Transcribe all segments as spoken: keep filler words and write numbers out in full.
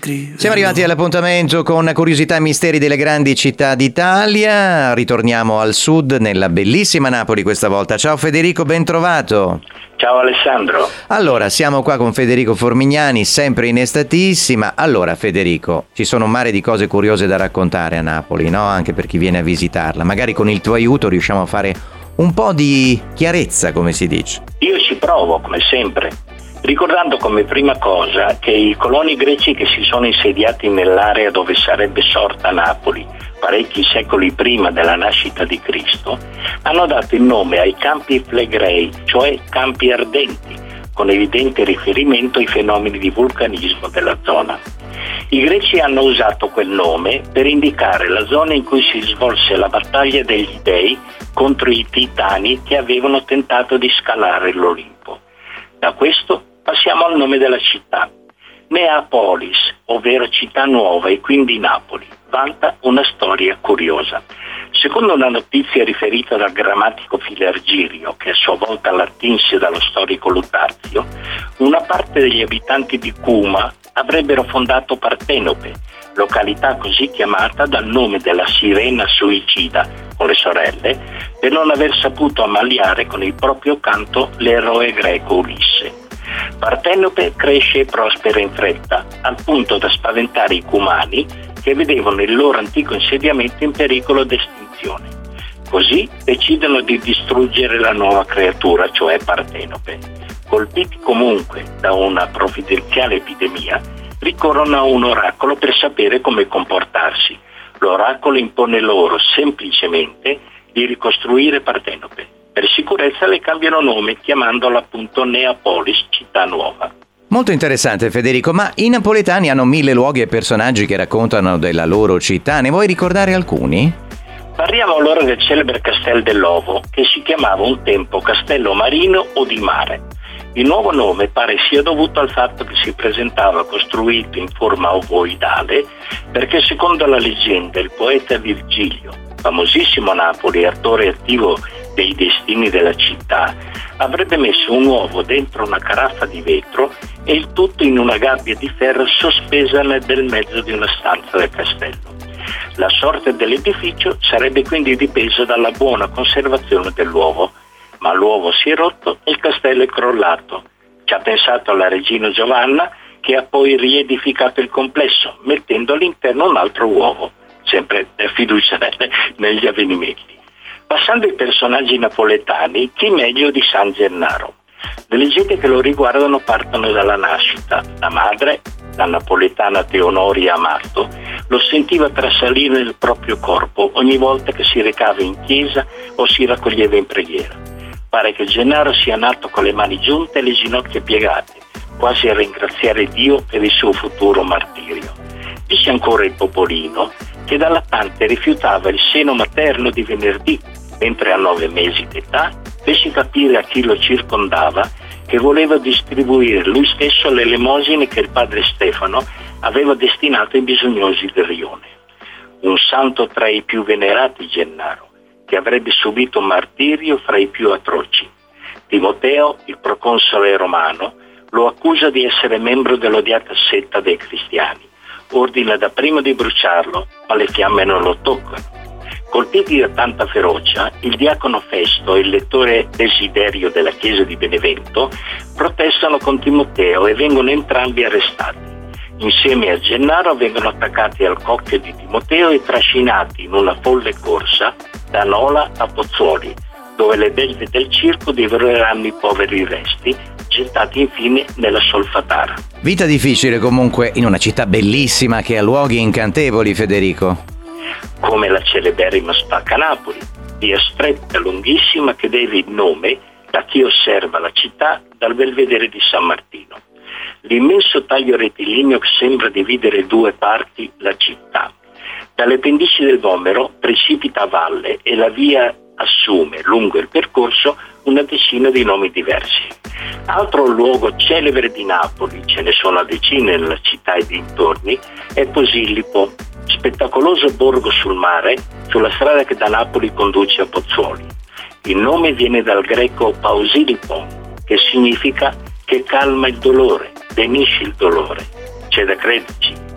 scriverlo. Siamo arrivati all'appuntamento con curiosità e misteri delle grandi città d'Italia. Ritorniamo al sud, nella bellissima Napoli questa volta. Ciao Federico, ben trovato. Ciao Alessandro. Allora, siamo qua con Federico Formignani, sempre in estatissima. Allora Federico, ci sono un mare di cose curiose da raccontare a Napoli, no? Anche per chi viene a visitarla. Magari con il tuo aiuto riusciamo a fare un po' di chiarezza, come si dice. Io ci provo, come sempre, ricordando come prima cosa che i coloni greci che si sono insediati nell'area dove sarebbe sorta Napoli parecchi secoli prima della nascita di Cristo, hanno dato il nome ai campi flegrei, cioè campi ardenti, con evidente riferimento ai fenomeni di vulcanismo della zona. I greci hanno usato quel nome per indicare la zona in cui si svolse la battaglia degli dei contro i titani che avevano tentato di scalare l'Olimpo. Da questo passiamo al nome della città. Neapolis, ovvero città nuova e quindi Napoli, vanta una storia curiosa. Secondo una notizia riferita dal grammatico Filargirio, che a sua volta l'attinse dallo storico Lutazio, una parte degli abitanti di Cuma avrebbero fondato Partenope, località così chiamata dal nome della sirena suicida con le sorelle, per non aver saputo ammaliare con il proprio canto l'eroe greco Ulisse. Partenope cresce e prospera in fretta, al punto da spaventare i cumani che vedevano il loro antico insediamento in pericolo d'estinzione. Così decidono di distruggere la nuova creatura, cioè Partenope. Colpiti comunque da una provvidenziale epidemia, ricorrono a un oracolo per sapere come comportarsi. L'oracolo impone loro semplicemente di ricostruire Partenope. Per sicurezza le cambiano nome, chiamandola appunto Neapolis, città nuova. Molto interessante Federico, ma i napoletani hanno mille luoghi e personaggi che raccontano della loro città, ne vuoi ricordare alcuni? Parliamo allora del celebre Castel dell'Ovo, che si chiamava un tempo Castello Marino o di Mare. Il nuovo nome pare sia dovuto al fatto che si presentava costruito in forma ovoidale, perché secondo la leggenda il poeta Virgilio, famosissimo a Napoli, autore attivo dei destini della città, avrebbe messo un uovo dentro una caraffa di vetro e il tutto in una gabbia di ferro sospesa nel bel mezzo di una stanza del castello. La sorte dell'edificio sarebbe quindi dipesa dalla buona conservazione dell'uovo, ma l'uovo si è rotto e il castello è crollato. Ci ha pensato la regina Giovanna, che ha poi riedificato il complesso, mettendo all'interno un altro uovo, sempre fiducia negli avvenimenti. Passando ai personaggi napoletani, chi meglio di San Gennaro? Le leggende che lo riguardano partono dalla nascita. La madre, la napoletana Teonoria Amato, lo sentiva trasalire nel proprio corpo ogni volta che si recava in chiesa o si raccoglieva in preghiera. Pare che Gennaro sia nato con le mani giunte e le ginocchia piegate, quasi a ringraziare Dio per il suo futuro martirio. Dice ancora il popolino che da lattante rifiutava il seno materno di venerdì, mentre a nove mesi d'età fece capire a chi lo circondava che voleva distribuire lui stesso le elemosine che il padre Stefano aveva destinato ai bisognosi del rione. Un santo tra i più venerati Gennaro, che avrebbe subito un martirio fra i più atroci. Timoteo, il proconsole romano, lo accusa di essere membro dell'odiata setta dei cristiani. Ordina dapprima di bruciarlo, ma le fiamme non lo toccano. Colpiti da tanta ferocia, il diacono Festo e il lettore Desiderio della chiesa di Benevento protestano con Timoteo e vengono entrambi arrestati. Insieme a Gennaro vengono attaccati al cocchio di Timoteo e trascinati in una folle corsa da Nola a Pozzuoli, dove le belve del circo divoreranno i poveri resti, gettati infine nella Solfatara. Vita difficile comunque in una città bellissima che ha luoghi incantevoli, Federico. Come la celeberrima Spacca Napoli, via stretta lunghissima che deve il nome da chi osserva la città dal belvedere di San Martino. L'immenso taglio rettilineo che sembra dividere in due parti la città. Dalle pendici del Vomero precipita a valle e la via assume lungo il percorso una decina di nomi diversi. Altro luogo celebre di Napoli, ce ne sono a decine nella città e dintorni, è Posillipo, spettacoloso borgo sul mare sulla strada che da Napoli conduce a Pozzuoli. Il nome viene dal greco pausilipon, che significa che calma il dolore, lenisce il dolore. C'è da crederci,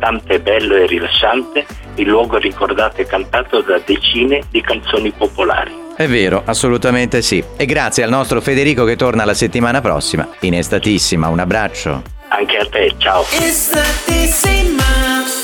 importante, bello e rilassante, il luogo ricordato e cantato da decine di canzoni popolari. È vero, assolutamente sì. E grazie al nostro Federico che torna la settimana prossima in Estatissima. Un abbraccio. Anche a te, ciao. Estatissima.